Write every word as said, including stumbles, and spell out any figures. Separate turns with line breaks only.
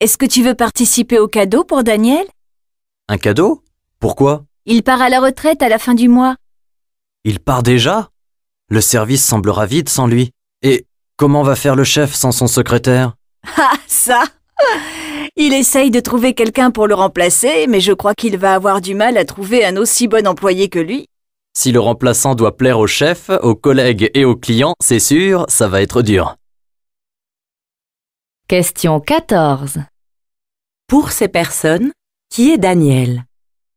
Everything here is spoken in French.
Est-ce que tu veux participer au cadeau pour Daniel?
Un cadeau? Pourquoi?
Il part à la retraite à la fin du mois.
Il part déjà? Le service semblera vide sans lui. Et comment va faire le chef sans son secrétaire?
Ah, ça! Il essaye de trouver quelqu'un pour le remplacer, mais je crois qu'il va avoir du mal à trouver un aussi bon employé que lui.
Si le remplaçant doit plaire au chef, aux collègues et aux clients, c'est sûr, ça va être dur.
Question quatorze.
Pour ces personnes, qui est Daniel?